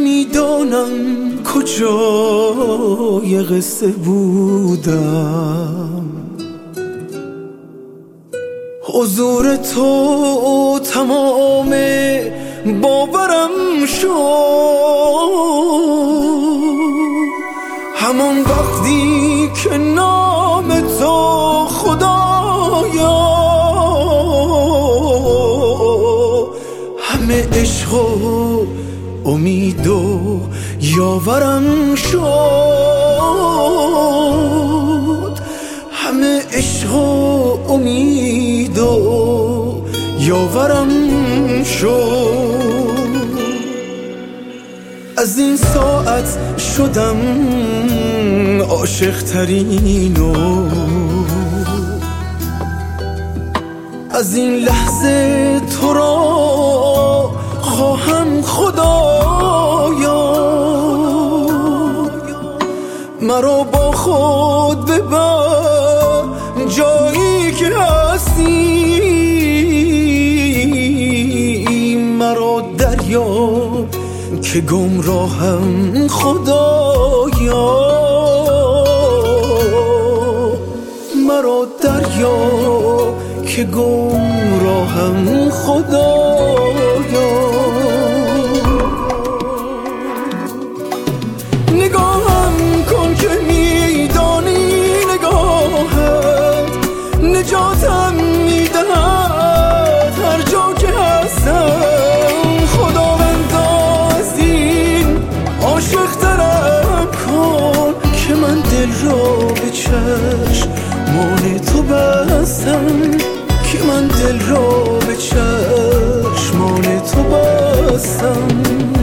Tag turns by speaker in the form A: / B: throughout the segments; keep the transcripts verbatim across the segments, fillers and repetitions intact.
A: نمیدانم کجای قصه بودم، حضور تو تمام باورم شد. همان وقتی که نام تو خدایا همه عشق و امید و یاورم شد، همه عشق و امید و یاورم شد. از این ساعت شدم عاشق ترین و از این لحظه تو را خواهم خدایا، مرا با خود ببر جایی که هستی، مرا دریاب که گمراهم خدایا، مرا دریاب که گمراهم خدایا. نگاهم کن که میدانی نگاهت نجاتم میدهد هر جا که هستم. خداوندا از این عاشق ترم کن که من دل را به چشمان تو بستم، که من دل را به چشمان تو بستم.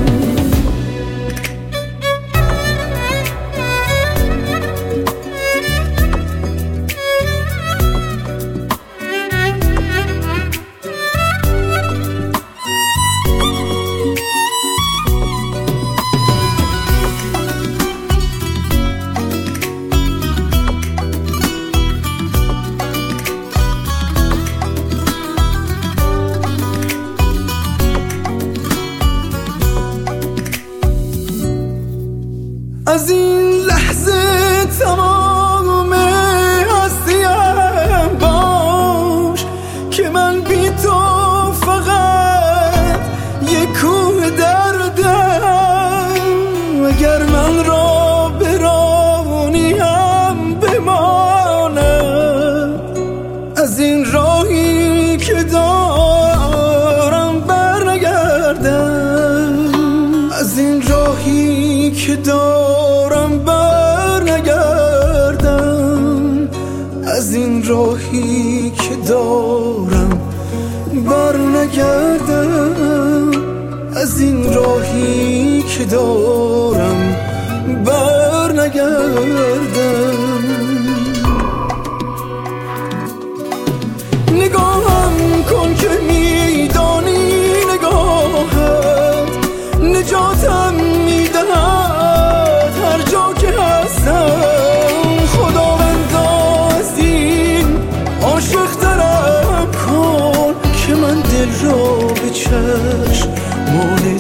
A: از این لحظه تمام هستیم باش که من بی تو فقط یک کوه دردم. اگر من را برانی هم بمانم، از این راهی که دارم برنگردم، از این راهی که دارم برنگردم، از این راهی که دارم برنگردم، از این راهی که دارم برنگردم. نگاهم کن که میدانی نگاهت نجاتم میدهد هر جا که هستم. خداوندا از این عاشق ترم کن که من دل را به چشمان